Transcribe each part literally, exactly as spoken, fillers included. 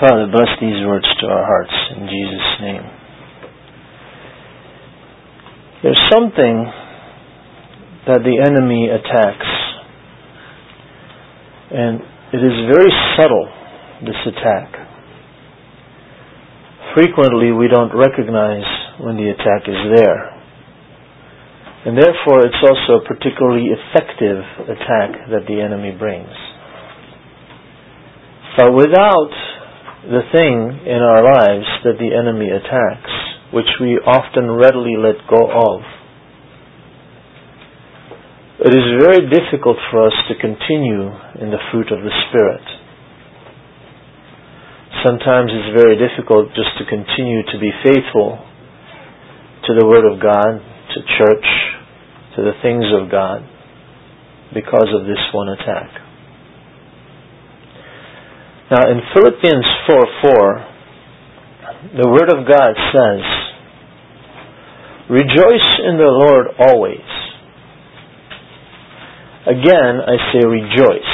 Father, bless these words to our hearts in Jesus' name. There's something that the enemy attacks, and it is very subtle, this attack. Frequently we don't recognize when the attack is there, and therefore it's also a particularly effective attack that the enemy brings. But without the thing in our lives that the enemy attacks, which we often readily let go of, it is very difficult for us to continue in the fruit of the Spirit. Sometimes it's very difficult just to continue to be faithful to the Word of God, to church, to the things of God, because of this one attack. Now in Philippians four four, the Word of God says, "Rejoice in the Lord always." Again, I say rejoice.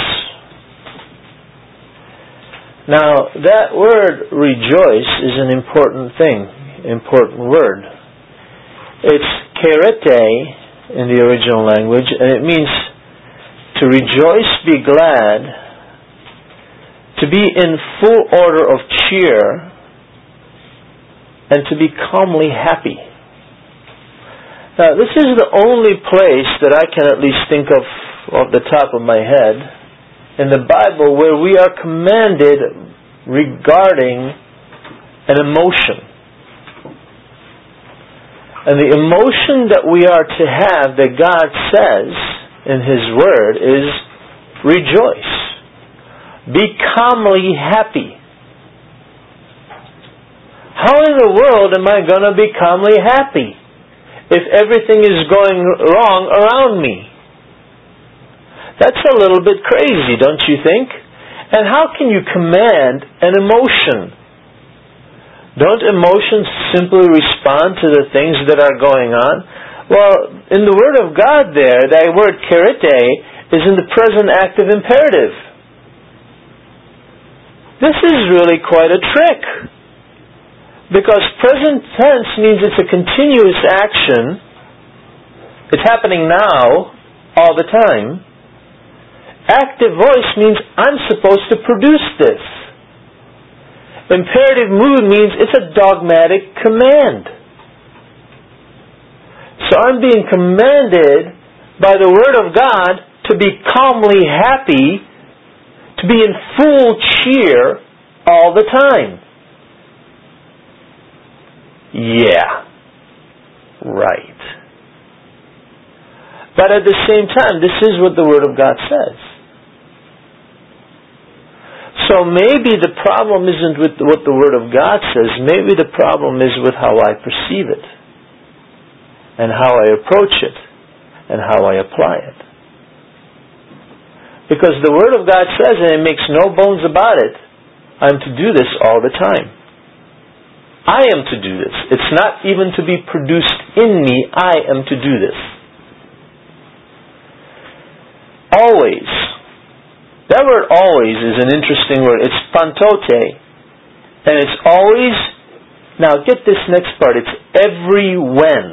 Now, that word rejoice is an important thing, important word. It's kerete in the original language, and it means to rejoice, be glad, to be in full order of cheer, and to be calmly happy. Now, this is the only place that I can at least think of off the top of my head in the Bible where we are commanded regarding an emotion. And the emotion that we are to have, that God says in His Word, is rejoice. Be calmly happy. How in the world am I going to be calmly happy if everything is going wrong around me? That's a little bit crazy, don't you think? And how can you command an emotion? Don't emotions simply respond to the things that are going on? Well, in the Word of God there, that word kerete is in the present active imperative. This is really quite a trick. Because present tense means it's a continuous action. It's happening now, all the time. Active voice means I'm supposed to produce this. Imperative mood means it's a dogmatic command. So I'm being commanded by the Word of God to be calmly happy, to be in full cheer all the time. Yeah, right. But at the same time, this is what the Word of God says. So maybe the problem isn't with what the Word of God says. Maybe the problem is with how I perceive it, and how I approach it, and how I apply it. Because the Word of God says, and it makes no bones about it, I'm to do this all the time. I am to do this. It's not even to be produced in me. I am to do this. Always. That word always is an interesting word. It's pantote. And it's always, now get this next part, it's every when.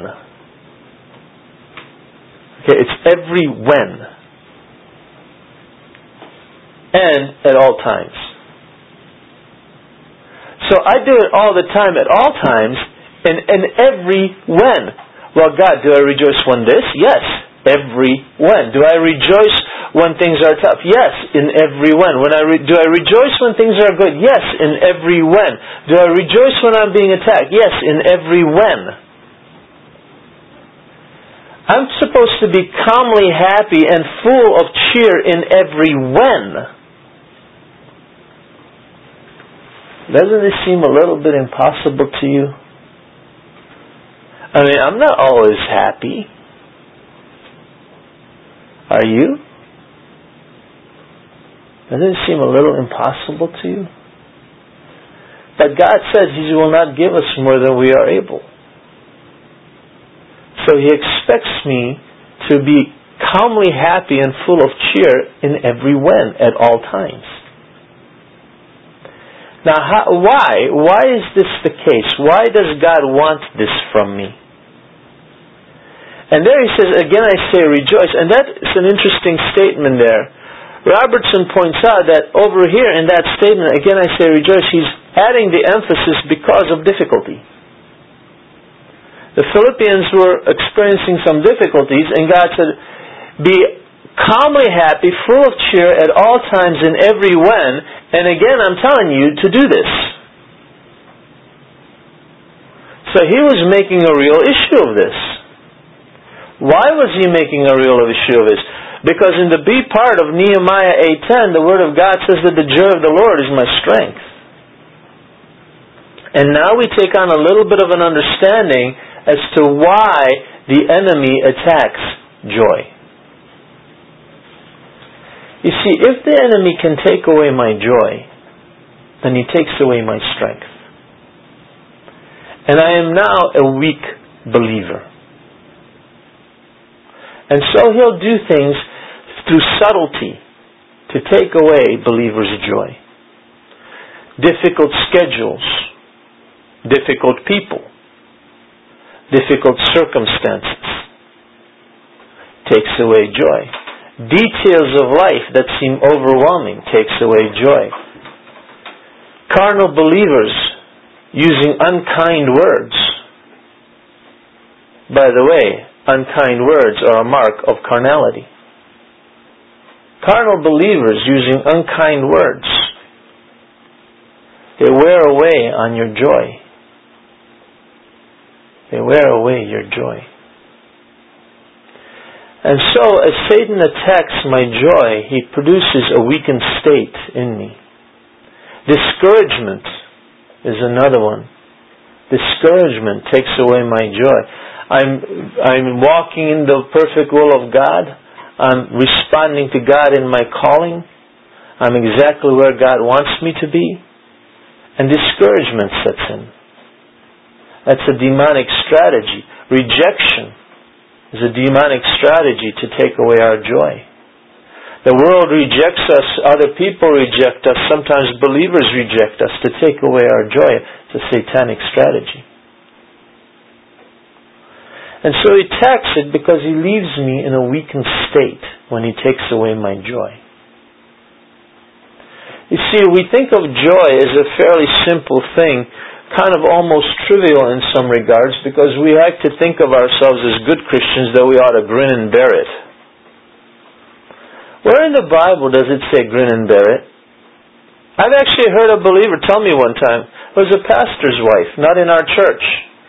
Okay, it's every when. And at all times. So I do it all the time, at all times, and, and every when. Well, God, do I rejoice when this? Yes, every when. Do I rejoice when things are tough? Yes, in every when. When I re- do I rejoice when things are good? Yes, in every when. Do I rejoice when I'm being attacked? Yes, in every when. I'm supposed to be calmly happy and full of cheer in every when. Doesn't this seem a little bit impossible to you? I mean, I'm not always happy. Are you? Doesn't it seem a little impossible to you? But God says He will not give us more than we are able. So He expects me to be calmly happy and full of cheer in every when, at all times. Now, how, why? Why is this the case? Why does God want this from me? And there he says, again I say rejoice. And that is an interesting statement there. Robertson points out that over here in that statement, again I say rejoice, he's adding the emphasis because of difficulty. The Philippians were experiencing some difficulties, and God said, be calmly happy, full of cheer at all times in every when. And again, I'm telling you to do this. So he was making a real issue of this. Why was he making a real issue of this? Because in the B part of Nehemiah eight ten, the Word of God says that the joy of the Lord is my strength. And now we take on a little bit of an understanding as to why the enemy attacks joy. You see, if the enemy can take away my joy, then he takes away my strength. And I am now a weak believer. And so he'll do things through subtlety to take away believers' joy. Difficult schedules, difficult people, difficult circumstances takes away joy. Details of life that seem overwhelming takes away joy. Carnal believers using unkind words. By the way, unkind words are a mark of carnality. Carnal believers using unkind words, they wear away on your joy. They wear away your joy. And so, as Satan attacks my joy, he produces a weakened state in me. Discouragement is another one. Discouragement takes away my joy. I'm, I'm walking in the perfect will of God. I'm responding to God in my calling. I'm exactly where God wants me to be. And discouragement sets in. That's a demonic strategy. Rejection is a demonic strategy to take away our joy. The world rejects us. Other people reject us. Sometimes believers reject us to take away our joy. It's a satanic strategy. And so he attacks it because he leaves me in a weakened state when he takes away my joy. You see, we think of joy as a fairly simple thing, kind of almost trivial in some regards, because we like to think of ourselves as good Christians that we ought to grin and bear it. Where in the Bible does it say grin and bear it? I've actually heard a believer tell me one time, it was a pastor's wife, not in our church.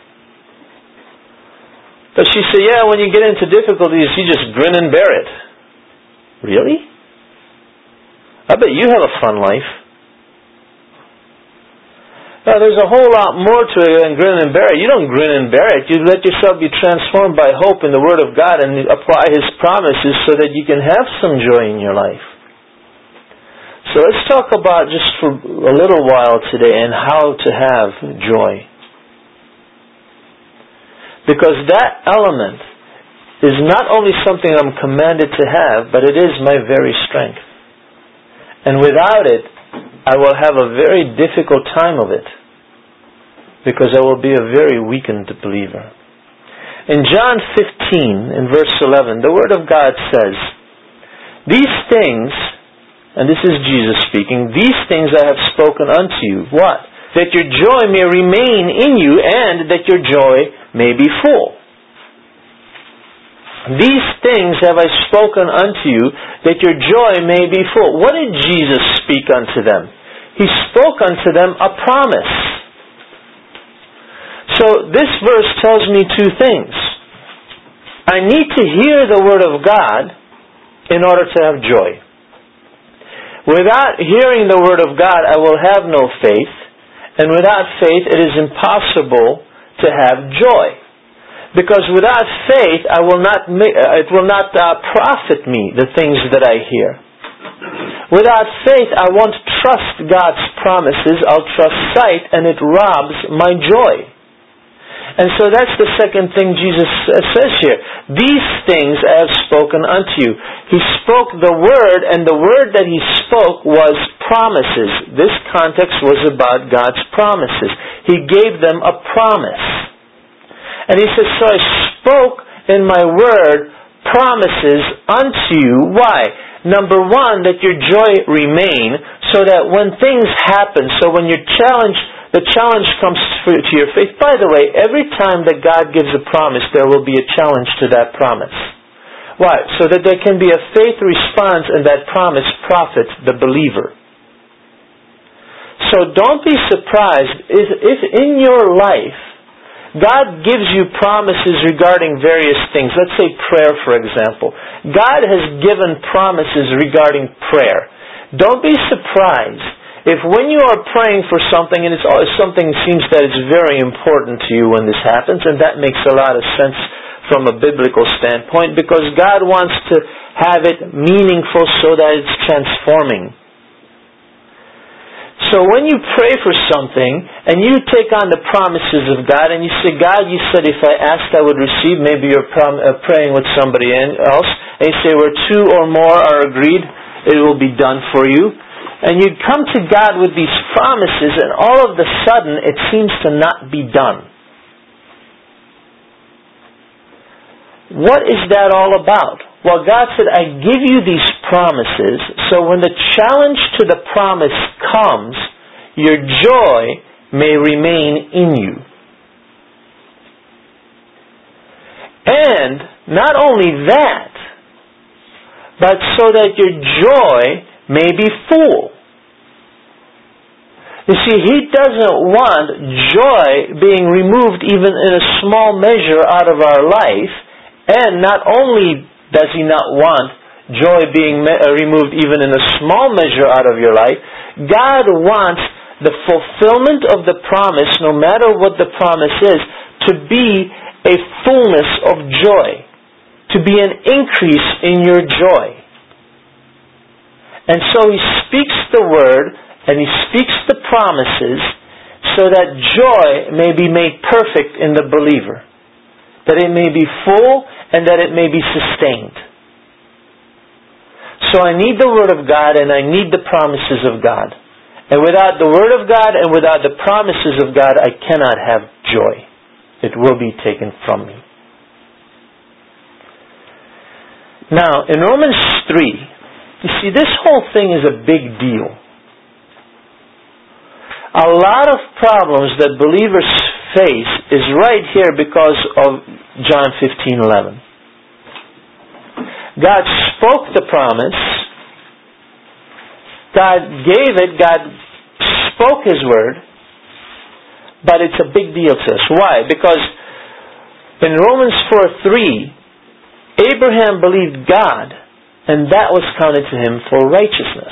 But she said, yeah, when you get into difficulties, you just grin and bear it. Really? I bet you have a fun life. Now, there's a whole lot more to it than grin and bear it. You don't grin and bear it. You let yourself be transformed by hope in the Word of God and apply His promises so that you can have some joy in your life. So let's talk about just for a little while today and how to have joy. Because that element is not only something I'm commanded to have, but it is my very strength. And without it, I will have a very difficult time of it. Because I will be a very weakened believer. In John fifteen, in verse eleven, the Word of God says, these things, and this is Jesus speaking, these things I have spoken unto you. What? That your joy may remain in you, and that your joy may be full. These things have I spoken unto you, that your joy may be full. What did Jesus speak unto them? He spoke unto them a promise. So this verse tells me two things. I need to hear the Word of God in order to have joy. Without hearing the Word of God, I will have no faith. And without faith, it is impossible to have joy. Because without faith, I will not. It will not uh, profit me, the things that I hear. Without faith, I won't trust God's promises. I'll trust sight, and it robs my joy. And so that's the second thing Jesus says here. These things I have spoken unto you. He spoke the word, and the word that he spoke was promises. This context was about God's promises. He gave them a promise. And he says, so I spoke in my word promises unto you. Why? Number one, that your joy remain, so that when things happen, so when you're challenged, the challenge comes to your faith. By the way, every time that God gives a promise, there will be a challenge to that promise. Why? So that there can be a faith response and that promise profits the believer. So don't be surprised if, if in your life God gives you promises regarding various things. Let's say prayer, for example. God has given promises regarding prayer. Don't be surprised if when you are praying for something, and it's always something seems that it's very important to you when this happens, and that makes a lot of sense from a biblical standpoint, because God wants to have it meaningful so that it's transforming. So when you pray for something, and you take on the promises of God, and you say, God, you said if I asked I would receive, maybe you're prom- uh, praying with somebody else, and you say, where two or more are agreed, it will be done for you. And you'd come to God with these promises, and all of a sudden it seems to not be done. What is that all about? Well, God said, I give you these promises, so when the challenge to the promise comes, your joy may remain in you. And not only that, but so that your joy may be full. You see, He doesn't want joy being removed even in a small measure out of our life, and not only does He not want joy being removed even in a small measure out of your life, God wants the fulfillment of the promise, no matter what the promise is, to be a fullness of joy, to be an increase in your joy. And so He speaks the word, and He speaks the promises, so that joy may be made perfect in the believer. That it may be full, and that it may be sustained. So I need the Word of God, and I need the promises of God. And without the Word of God, and without the promises of God, I cannot have joy. It will be taken from me. Now, in Romans three, you see, this whole thing is a big deal. A lot of problems that believers face is right here because of John fifteen eleven. God spoke the promise. God gave it. God spoke His word. But it's a big deal to us. Why? Because in Romans four three, Abraham believed God, and that was counted to him for righteousness.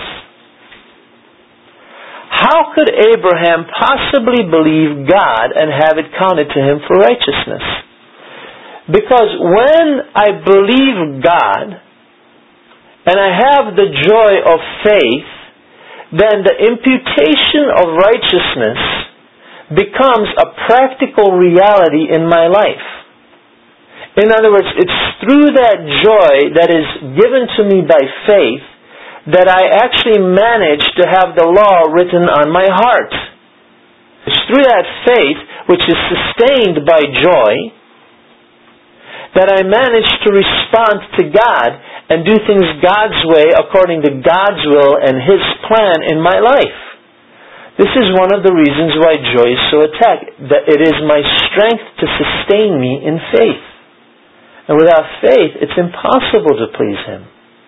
How could Abraham possibly believe God and have it counted to him for righteousness? Because when I believe God and I have the joy of faith, then the imputation of righteousness becomes a practical reality in my life. In other words, it's through that joy that is given to me by faith that I actually manage to have the law written on my heart. It's through that faith, which is sustained by joy, that I manage to respond to God and do things God's way according to God's will and His plan in my life. This is one of the reasons why joy is so attacked, that it is my strength to sustain me in faith. And without faith, it's impossible to please Him.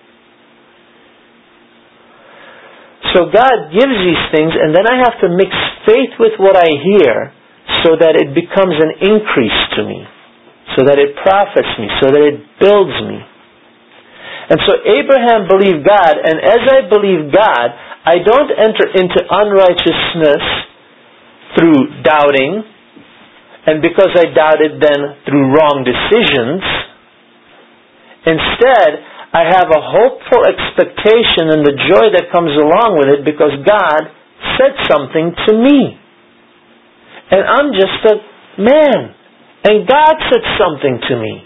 So God gives these things, and then I have to mix faith with what I hear so that it becomes an increase to me, so that it profits me, so that it builds me. And so Abraham believed God, and as I believe God, I don't enter into unrighteousness through doubting, and because I doubted then through wrong decisions. Instead, I have a hopeful expectation and the joy that comes along with it because God said something to me. And I'm just a man. and God said something to me.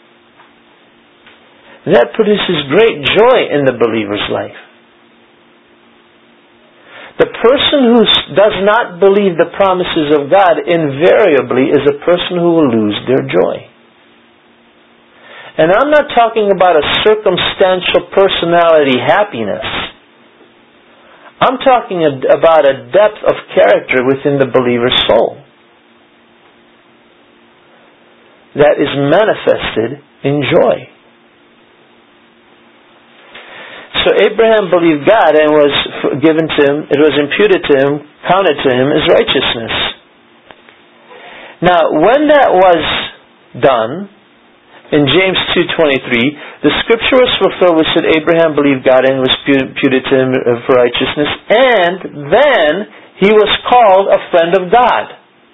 That produces great joy in the believer's life. The person who does not believe the promises of God invariably is a person who will lose their joy. And I'm not talking about a circumstantial personality happiness. I'm talking about a depth of character within the believer's soul that is manifested in joy. So Abraham believed God and was given to him, it was imputed to him, counted to him as righteousness. Now, when that was done, in James two twenty-three, the scripture was fulfilled which said Abraham believed God and was imputed to him for righteousness, and then he was called a friend of God.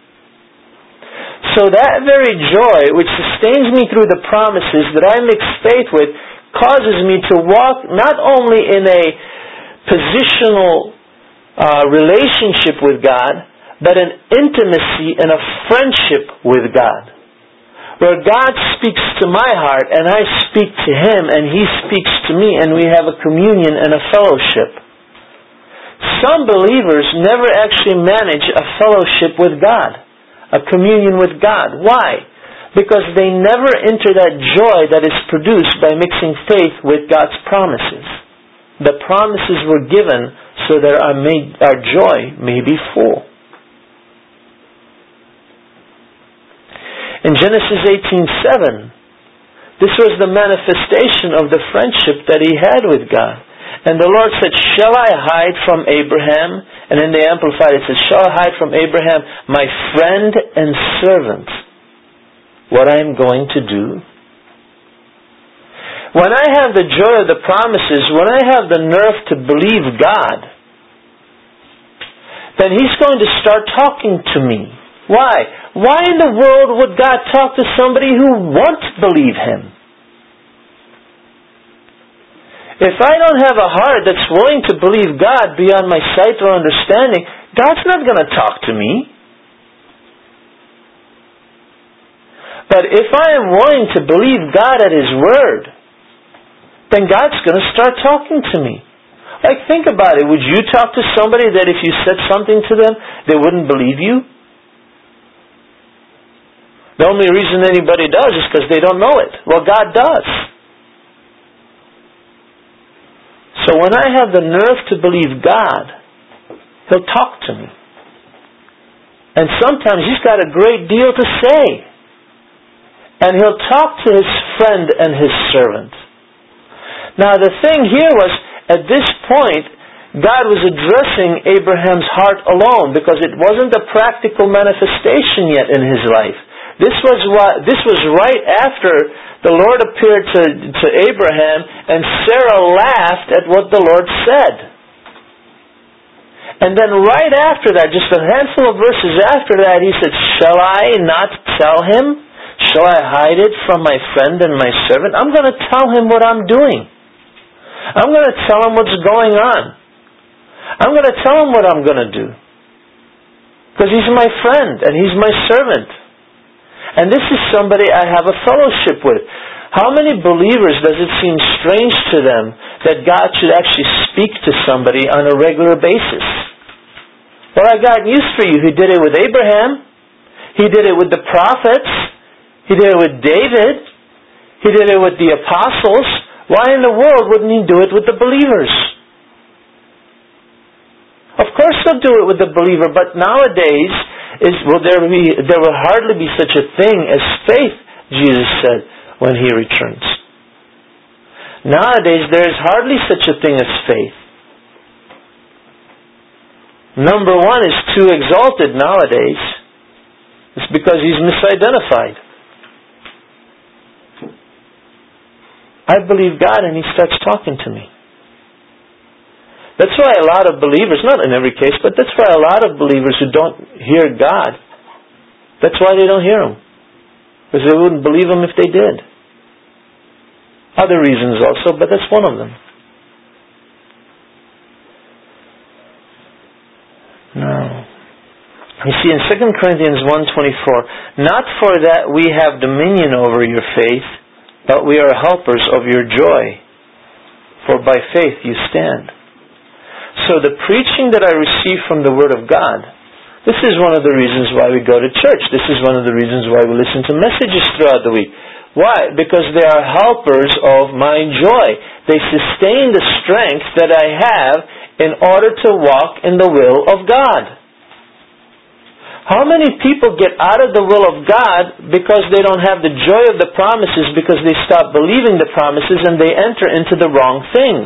So that very joy which sustains me through the promises that I mix faith with causes me to walk not only in a positional uh, relationship with God, but an intimacy and a friendship with God, where God speaks to my heart and I speak to Him and He speaks to me, and we have a communion and a fellowship. Some believers never actually manage a fellowship with God, a communion with God. Why? Because they never enter that joy that is produced by mixing faith with God's promises. The promises were given so that our, may, our joy may be full. In Genesis eighteen seven, this was the manifestation of the friendship that he had with God. And the Lord said, "Shall I hide from Abraham?" And in the Amplified it says, "Shall I hide from Abraham, my friend and servant, what I am going to do?" When I have the joy of the promises, when I have the nerve to believe God, then He's going to start talking to me. Why? Why in the world would God talk to somebody who won't believe Him? If I don't have a heart that's willing to believe God beyond my sight or understanding, God's not going to talk to me. But if I am willing to believe God at His Word, then God's going to start talking to me. Like, think about it. Would you talk to somebody that if you said something to them, they wouldn't believe you? The only reason anybody does is because they don't know it. Well, God does. So when I have the nerve to believe God, He'll talk to me. And sometimes He's got a great deal to say. And He'll talk to His friend and His servant. Now the thing here was, at this point, God was addressing Abraham's heart alone, because it wasn't a practical manifestation yet in his life. This was what, this was right after the Lord appeared to, to Abraham, and Sarah laughed at what the Lord said. And then right after that, just a handful of verses after that, He said, "Shall I not tell him? Shall I hide it from my friend and my servant?" I'm going to tell him what I'm doing. I'm going to tell him what's going on. I'm going to tell him what I'm going to do. Because he's my friend and he's my servant. And this is somebody I have a fellowship with. How many believers does it seem strange to them that God should actually speak to somebody on a regular basis? Well, I got news for you. He did it with Abraham. He did it with the prophets. He did it with David. He did it with the apostles. Why in the world wouldn't He do it with the believers? Of course He'll do it with the believer, but nowadays is will there be there will hardly be such a thing as faith, Jesus said, when He returns. Nowadays there is hardly such a thing as faith. Number one is too exalted nowadays. It's because he's misidentified. I believe God and He starts talking to me. That's why a lot of believers, not in every case, but that's why a lot of believers who don't hear God, that's why they don't hear Him. Because they wouldn't believe Him if they did. Other reasons also, but that's one of them. No. You see, in Second Corinthians one twenty-four, not for that we have dominion over your faith, but we are helpers of your joy, for by faith you stand. So the preaching that I receive from the Word of God, this is one of the reasons why we go to church. This is one of the reasons why we listen to messages throughout the week. Why? Because they are helpers of my joy. They sustain the strength that I have in order to walk in the will of God. How many people get out of the will of God because they don't have the joy of the promises, because they stop believing the promises and they enter into the wrong things?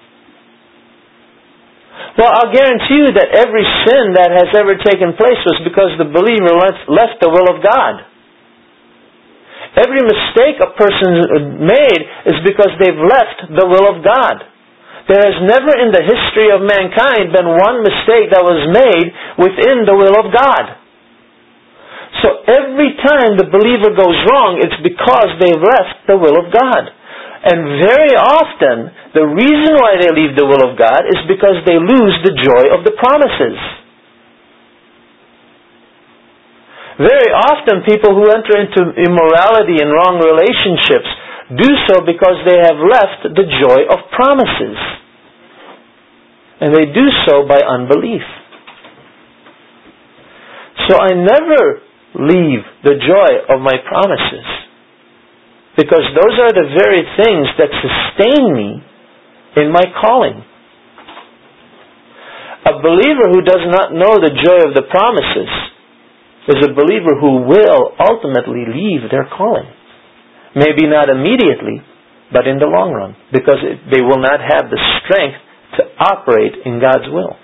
Well, I'll guarantee you that every sin that has ever taken place was because the believer left, left the will of God. Every mistake a person made is because they've left the will of God. There has never in the history of mankind been one mistake that was made within the will of God. So every time the believer goes wrong, it's because they've left the will of God. And very often, the reason why they leave the will of God is because they lose the joy of the promises. Very often, people who enter into immorality and wrong relationships do so because they have left the joy of promises. And they do so by unbelief. So I never leave the joy of my promises, because those are the very things that sustain me in my calling. A believer who does not know the joy of the promises is a believer who will ultimately leave their calling. Maybe not immediately, but in the long run, because it, they will not have the strength to operate in God's will.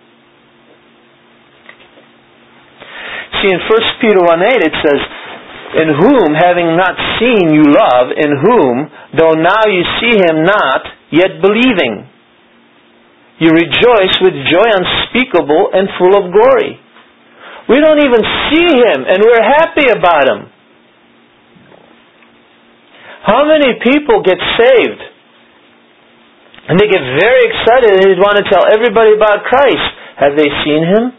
See, in First Peter one eight it says, in whom, having not seen, you love, in whom, though now you see him not, yet believing, you rejoice with joy unspeakable and full of glory. We don't even see him, and we're happy about him. How many people get saved? And they get very excited and they want to tell everybody about Christ. Have they seen him?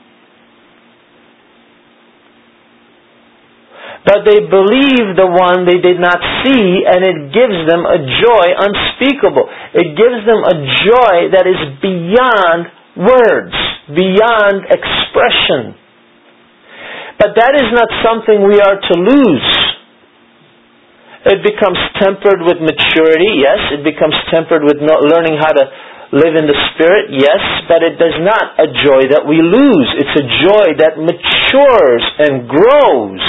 But they believe the one they did not see, and it gives them a joy unspeakable. It gives them a joy that is beyond words, beyond expression. But that is not something we are to lose. It becomes tempered with maturity, yes. It becomes tempered with learning how to live in the Spirit, yes. But it is not a joy that we lose. It's a joy that matures and grows.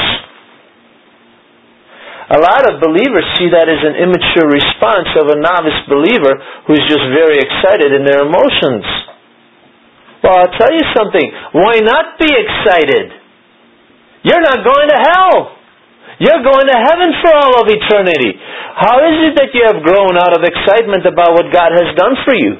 A lot of believers see that as an immature response of a novice believer who's just very excited in their emotions. Well, I'll tell you something. Why not be excited? You're not going to hell. You're going to heaven for all of eternity. How is it that you have grown out of excitement about what God has done for you?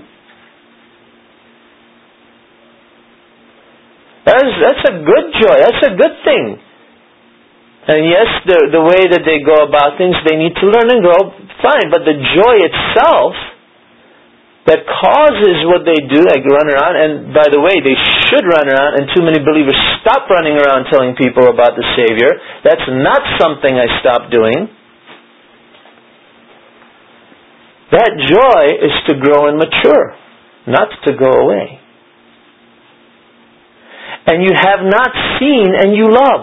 That's, that's a good joy. That's a good thing. And yes, the, the way that they go about things, they need to learn and grow, fine. But the joy itself that causes what they do, like run around, and by the way, they should run around, and too many believers stop running around telling people about the Savior. That's not something I stopped doing. That joy is to grow and mature, not to go away. And you have not seen and you love.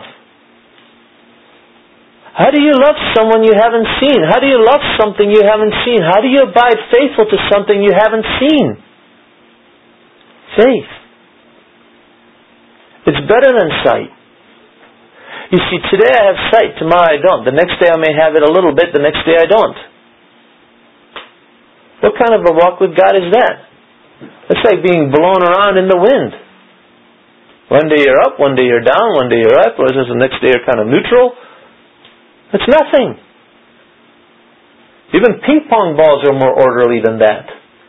How do you love someone you haven't seen? How do you love something you haven't seen? How do you abide faithful to something you haven't seen? Faith. It's better than sight. You see, today I have sight, tomorrow I don't. The next day I may have it a little bit, the next day I don't. What kind of a walk with God is that? It's like being blown around in the wind. One day you're up, one day you're down, one day you're up, or the next day you're kind of neutral. It's nothing. Even ping pong balls are more orderly than that.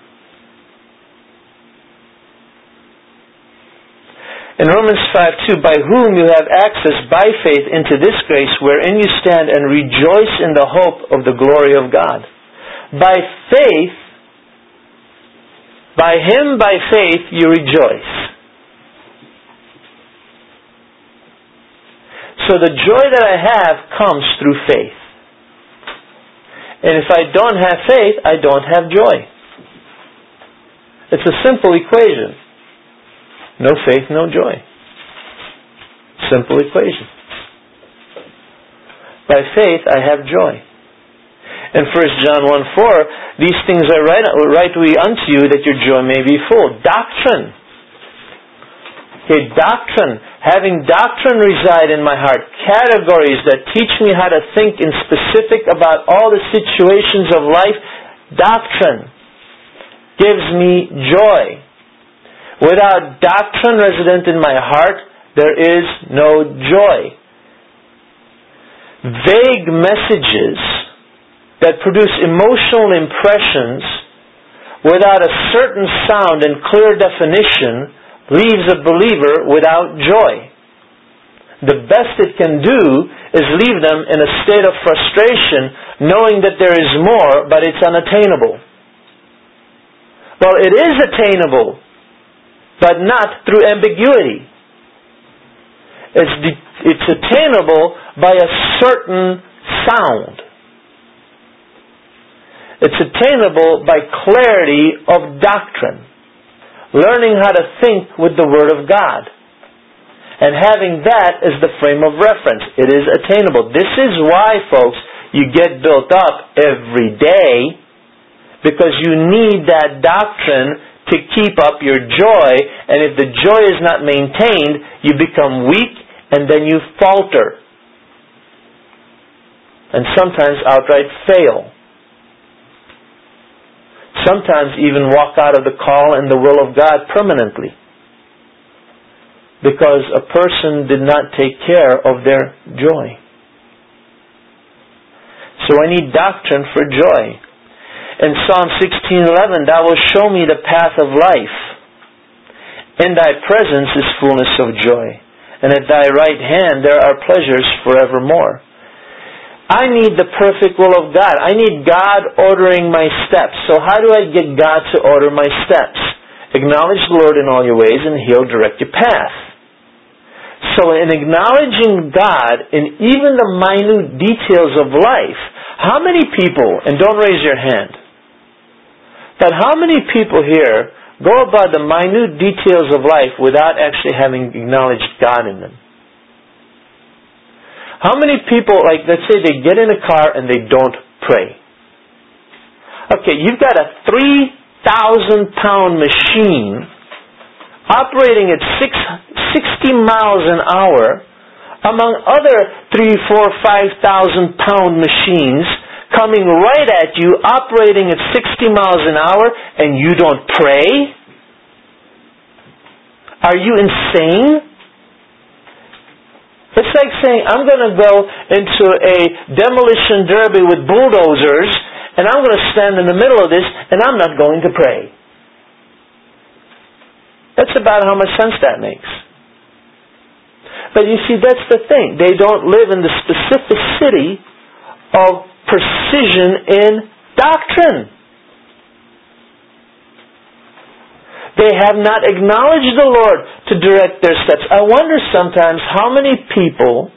In Romans five two, by whom you have access by faith into this grace wherein you stand and rejoice in the hope of the glory of God. By faith, by Him, by faith, you rejoice. So the joy that I have comes through faith. And if I don't have faith, I don't have joy. It's a simple equation. No faith, no joy. Simple equation. By faith, I have joy. In First John one four, these things I write, write we unto you that your joy may be full. Doctrine. Okay, doctrine. Having doctrine reside in my heart. Categories that teach me how to think in specific about all the situations of life. Doctrine gives me joy. Without doctrine resident in my heart, there is no joy. Vague messages that produce emotional impressions without a certain sound and clear definition leaves a believer without joy. The best it can do is leave them in a state of frustration, knowing that there is more, but it's unattainable. Well, it is attainable, but not through ambiguity. It's, de- it's attainable by a certain sound. It's attainable by clarity of doctrine. Learning how to think with the Word of God. And having that as the frame of reference. It is attainable. This is why, folks, you get built up every day, because you need that doctrine to keep up your joy. And if the joy is not maintained, you become weak and then you falter. And sometimes outright fail. Sometimes even walk out of the call and the will of God permanently. Because a person did not take care of their joy. So I need doctrine for joy. In Psalm sixteen eleven, thou wilt show me the path of life. In thy presence is fullness of joy. And at thy right hand there are pleasures forevermore. I need the perfect will of God. I need God ordering my steps. So how do I get God to order my steps? Acknowledge the Lord in all your ways and He'll direct your path. So in acknowledging God in even the minute details of life, how many people, and don't raise your hand, but how many people here go about the minute details of life without actually having acknowledged God in them? How many people, like, let's say they get in a car and they don't pray. Okay, you've got a three thousand pound machine operating at six, sixty miles an hour among other three, four, five thousand pound machines coming right at you, operating at sixty miles an hour, and you don't pray? Are you insane? It's like saying, I'm going to go into a demolition derby with bulldozers, and I'm going to stand in the middle of this, and I'm not going to pray. That's about how much sense that makes. But you see, that's the thing. They don't live in the specificity of precision in doctrine. They have not acknowledged the Lord to direct their steps. I wonder sometimes how many people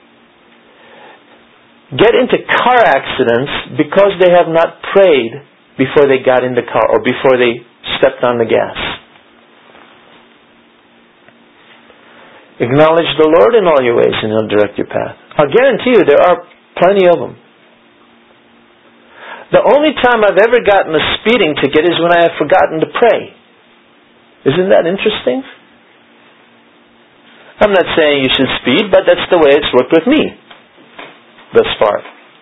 get into car accidents because they have not prayed before they got in the car or before they stepped on the gas. Acknowledge the Lord in all your ways and He'll direct your path. I'll guarantee you there are plenty of them. The only time I've ever gotten a speeding ticket is when I have forgotten to pray. Isn't that interesting? I'm not saying you should speed, but that's the way it's worked with me thus far.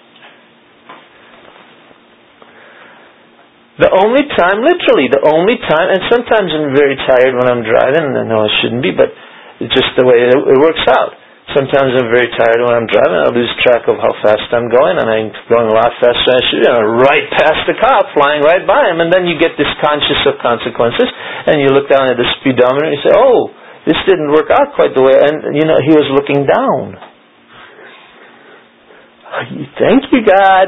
The only time, literally, the only time, and sometimes I'm very tired when I'm driving, and I know I shouldn't be, but it's just the way it works out. Sometimes I'm very tired when I'm driving. I lose track of how fast I'm going, and I'm going a lot faster than I should. You know, right past the cop, flying right by him, and then you get this conscious of consequences, and you look down at the speedometer and you say, "Oh, this didn't work out quite the way." And you know, he was looking down. Thank you, God.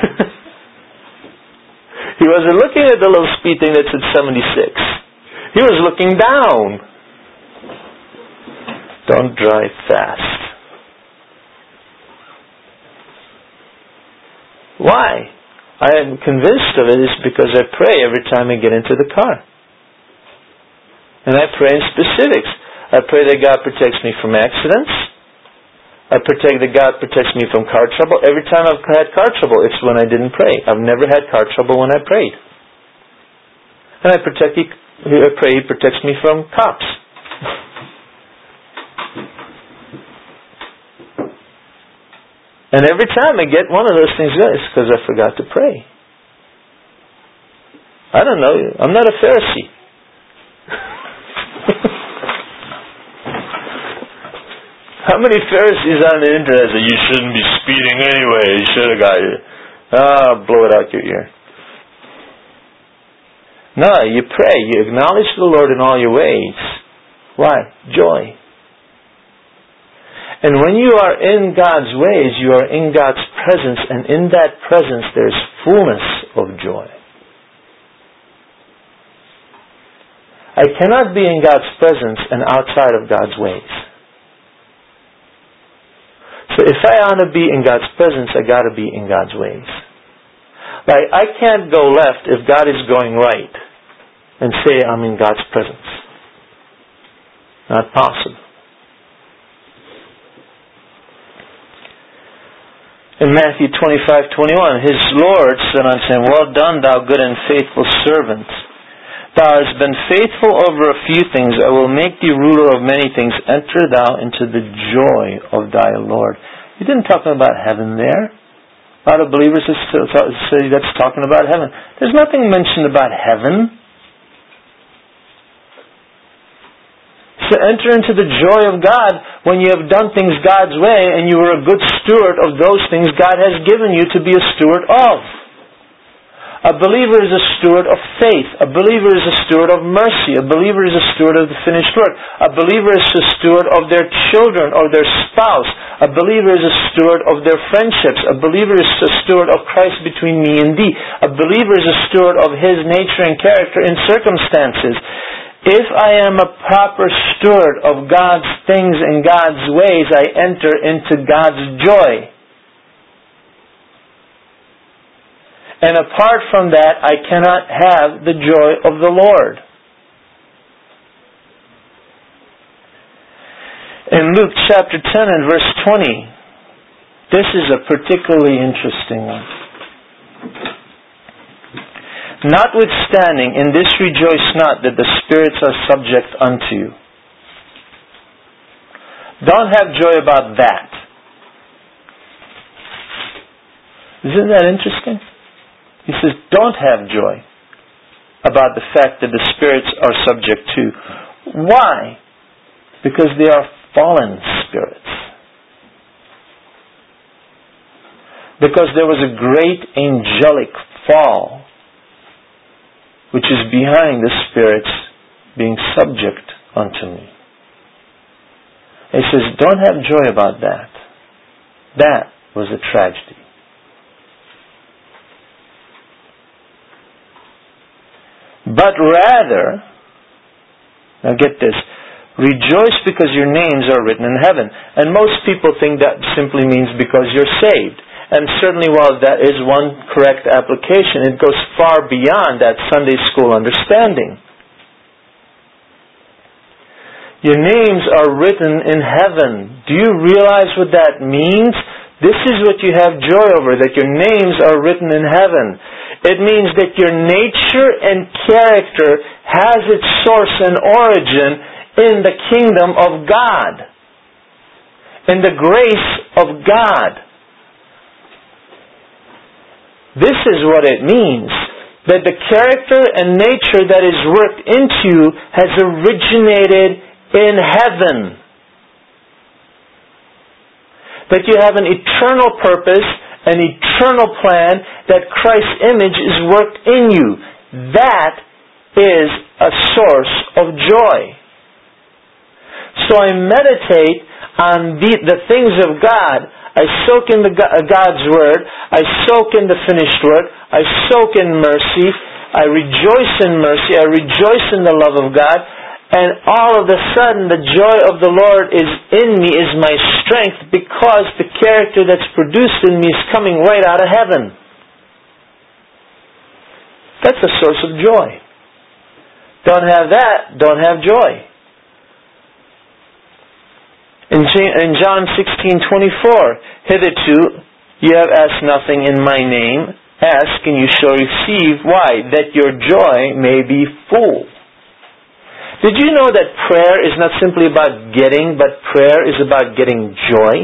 He wasn't looking at the little speed thing that said seventy-six. He was looking down. Don't drive fast. Why? I am convinced of it is because I pray every time I get into the car. And I pray in specifics. I pray that God protects me from accidents. I pray that God protects me from car trouble. Every time I've had car trouble, it's when I didn't pray. I've never had car trouble when I prayed. And I, protect, I pray He protects me from cops. And every time I get one of those things, it's because I forgot to pray. I don't know. I'm not a Pharisee. How many Pharisees on the internet say, you shouldn't be speeding anyway, you should have got it. Ah, blow it out your ear. No, you pray, you acknowledge the Lord in all your ways. Why? Joy. And when you are in God's ways, you are in God's presence, and in that presence there's fullness of joy. I cannot be in God's presence and outside of God's ways. So if I want to be in God's presence, I got to be in God's ways. Like, I can't go left if God is going right and say I'm in God's presence. Not possible. In Matthew twenty-five twenty-one, His Lord said unto him, well done, thou good and faithful servant. Thou hast been faithful over a few things. I will make thee ruler of many things. Enter thou into the joy of thy Lord. He didn't talk about heaven there. A lot of believers say that's talking about heaven. There's nothing mentioned about heaven. So enter into the joy of God when you have done things God's way and you are a good steward of those things God has given you to be a steward of. A believer is a steward of faith. A believer is a steward of mercy. A believer is a steward of the finished work. A believer is a steward of their children or their spouse. A believer is a steward of their friendships. A believer is a steward of Christ between me and thee. A believer is a steward of His nature and character in circumstances. If I am a proper steward of God's things and God's ways, I enter into God's joy. And apart from that, I cannot have the joy of the Lord. In Luke chapter ten and verse twenty, this is a particularly interesting one. Notwithstanding, in this rejoice not that the spirits are subject unto you. Don't have joy about that. Isn't that interesting? He says, don't have joy about the fact that the spirits are subject to. Why? Because they are fallen spirits. Because there was a great angelic fall which is behind the spirits being subject unto me. He says, don't have joy about that. That was a tragedy. But rather, now get this, rejoice because your names are written in heaven. And most people think that simply means because you're saved. And certainly while that is one correct application, it goes far beyond that Sunday school understanding. Your names are written in heaven. Do you realize what that means? This is what you have joy over, that your names are written in heaven. It means that your nature and character has its source and origin in the kingdom of God, in the grace of God. This is what it means, that the character and nature that is worked into you has originated in heaven. That you have an eternal purpose, an eternal plan, that Christ's image is worked in you. That is a source of joy. So I meditate on the, the things of God. I soak in the God's Word. I soak in the finished work. I soak in mercy. I rejoice in mercy. I rejoice in the love of God. And all of a sudden, the joy of the Lord is in me, is my strength, because the character that's produced in me is coming right out of heaven. That's a source of joy. Don't have that, don't have joy. In John sixteen twenty-four, hitherto you have asked nothing in my name. Ask and you shall receive. Why? That your joy may be full. Did you know that prayer is not simply about getting, but prayer is about getting joy?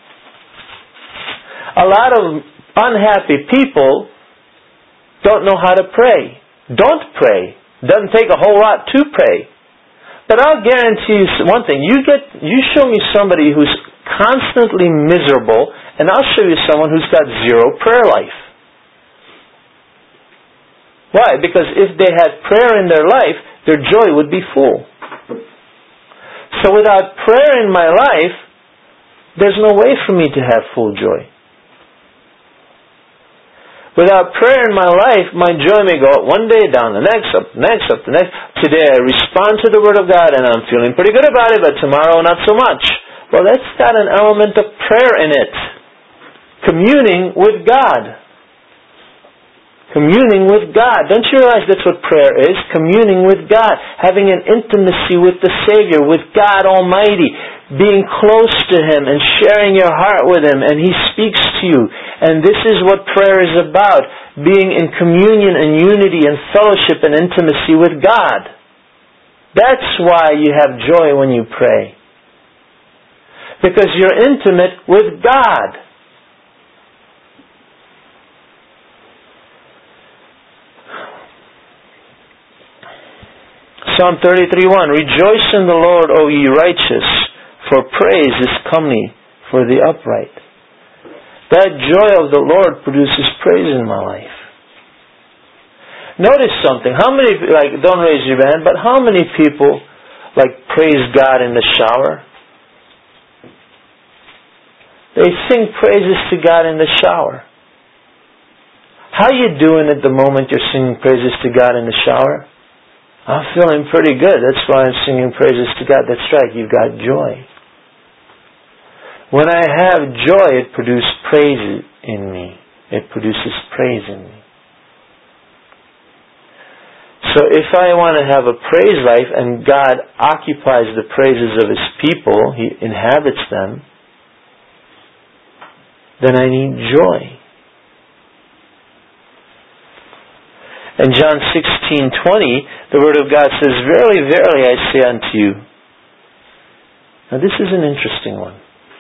A lot of unhappy people don't know how to pray. Don't pray. Doesn't take a whole lot to pray. But I'll guarantee you one thing. You get, you show me somebody who's constantly miserable, and I'll show you someone who's got zero prayer life. Why? Because if they had prayer in their life, their joy would be full. So without prayer in my life, there's no way for me to have full joy. Without prayer in my life, my joy may go up one day, down the next, up the next, up the next. Today I respond to the Word of God and I'm feeling pretty good about it, but tomorrow not so much. Well, that's got an element of prayer in it. Communing with God. Communing with God. Don't you realize that's what prayer is? Communing with God. Having an intimacy with the Savior, with God Almighty. Being close to Him and sharing your heart with Him, and He speaks to you. And this is what prayer is about. Being in communion and unity and fellowship and intimacy with God. That's why you have joy when you pray. Because you're intimate with God. Psalm thirty-three one, Rejoice in the Lord, O ye righteous, for praise is comely for the upright. That joy of the Lord produces praise in my life. Notice something. How many, like, don't raise your hand, but how many people, like, praise God in the shower? They sing praises to God in the shower. How you doing at the moment you're singing praises to God in the shower? I'm feeling pretty good. That's why I'm singing praises to God. That's right, you've got joy. When I have joy, it produces praise in me. It produces praise in me. So if I want to have a praise life and God occupies the praises of His people, He inhabits them, then I need joy. In John sixteen twenty, the Word of God says, Verily, verily, I say unto you. Now this is an interesting one.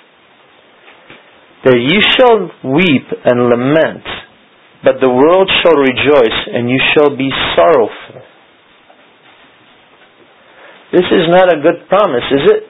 That you shall weep and lament, but the world shall rejoice, and you shall be sorrowful. This is not a good promise, is it?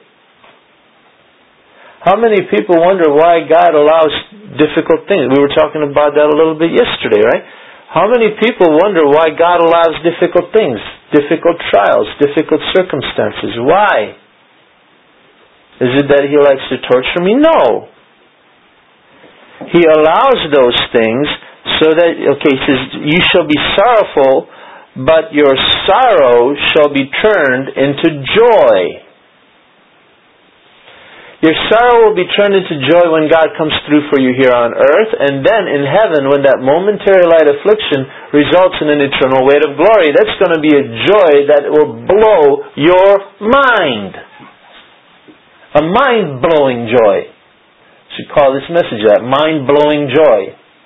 How many people wonder why God allows difficult things? We were talking about that a little bit yesterday, right? How many people wonder why God allows difficult things, difficult trials, difficult circumstances? Why? Is it that He likes to torture me? No. He allows those things so that, okay, He says, you shall be sorrowful, but your sorrow shall be turned into joy. Your sorrow will be turned into joy when God comes through for you here on earth, and then in heaven, when that momentary light affliction results in an eternal weight of glory, that's going to be a joy that will blow your mind. A mind-blowing joy. I should call this message that, mind-blowing joy.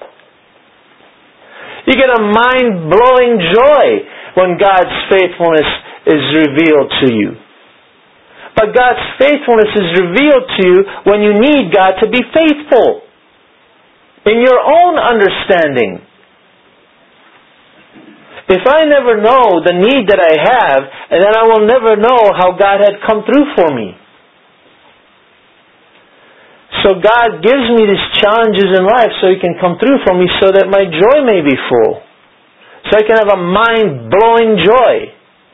You get a mind-blowing joy when God's faithfulness is revealed to you. But God's faithfulness is revealed to you when you need God to be faithful. In your own understanding. If I never know the need that I have, and then I will never know how God had come through for me. So God gives me these challenges in life so He can come through for me so that my joy may be full. So I can have a mind-blowing joy.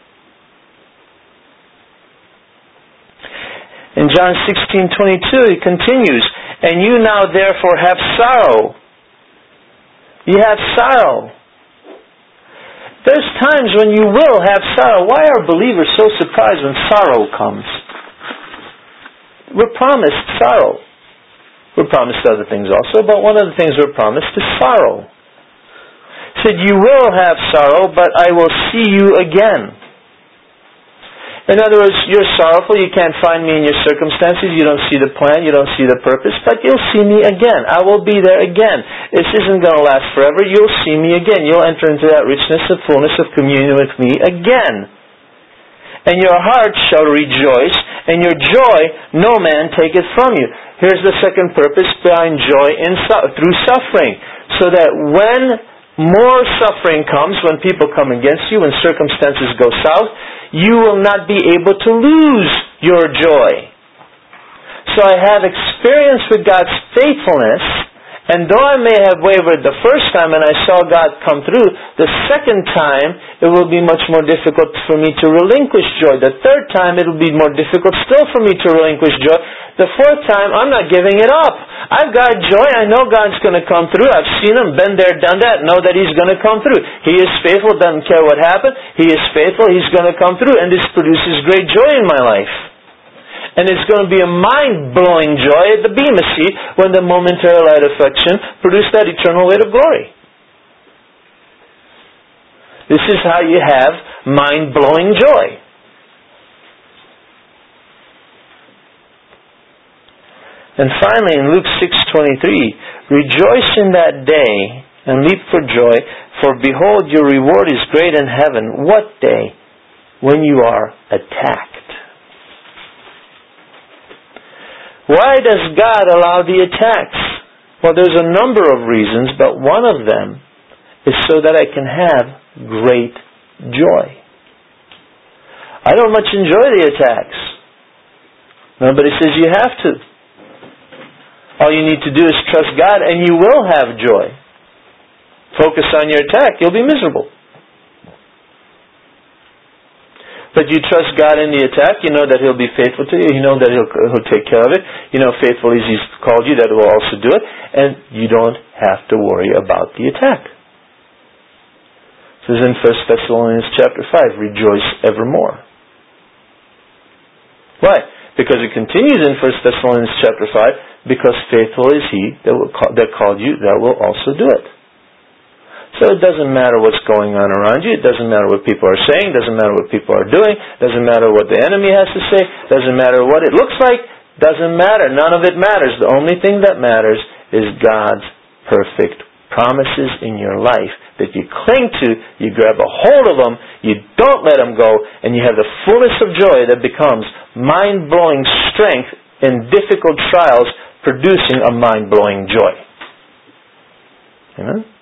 In John sixteen twenty-two, He continues, And you now therefore have sorrow. You have sorrow. There's times when you will have sorrow. Why are believers so surprised when sorrow comes? We're promised sorrow. We're promised other things also, but one of the things we're promised is sorrow. said, you will have sorrow, but I will see you again. In other words, you're sorrowful, you can't find me in your circumstances, you don't see the plan, you don't see the purpose, but you'll see me again. I will be there again. This isn't going to last forever. You'll see me again. You'll enter into that richness and fullness of communion with me again. And your heart shall rejoice, and your joy no man taketh from you. Here's the second purpose behind joy in su- through suffering. So that when more suffering comes, when people come against you, when circumstances go south, you will not be able to lose your joy. So I have experience with God's faithfulness, and though I may have wavered the first time and I saw God come through, the second time it will be much more difficult for me to relinquish joy. The third time it will be more difficult still for me to relinquish joy. The fourth time I'm not giving it up. I've got joy. I know God's going to come through. I've seen Him, been there, done that, know that He's going to come through. He is faithful, doesn't care what happened. He is faithful, He's going to come through. And this produces great joy in my life. And it's going to be a mind-blowing joy at the Bema seat when the momentary light affliction produces that eternal weight of glory. This is how you have mind-blowing joy. And finally, in Luke six twenty-three, rejoice in that day and leap for joy, for behold, your reward is great in heaven. What day? When you are attacked. Why does God allow the attacks? Well, there's a number of reasons, but one of them is so that I can have great joy. I don't much enjoy the attacks. Nobody says you have to. All you need to do is trust God and you will have joy. Focus on your attack, you'll be miserable. But you trust God in the attack, you know that He'll be faithful to you, you know that He'll, he'll take care of it, you know faithful as He's called you, that He will also do it, and you don't have to worry about the attack. It says in First Thessalonians chapter five, rejoice evermore. Why? Because it continues in First Thessalonians chapter five, because faithful is He that, will call, that called you, that will also do it. So it doesn't matter what's going on around you. It doesn't matter what people are saying. It doesn't matter what people are doing. It doesn't matter what the enemy has to say. It doesn't matter what it looks like. It doesn't matter. None of it matters. The only thing that matters is God's perfect promises in your life that you cling to, you grab a hold of them, you don't let them go, and you have the fullness of joy that becomes mind-blowing strength in difficult trials, producing a mind-blowing joy. Amen?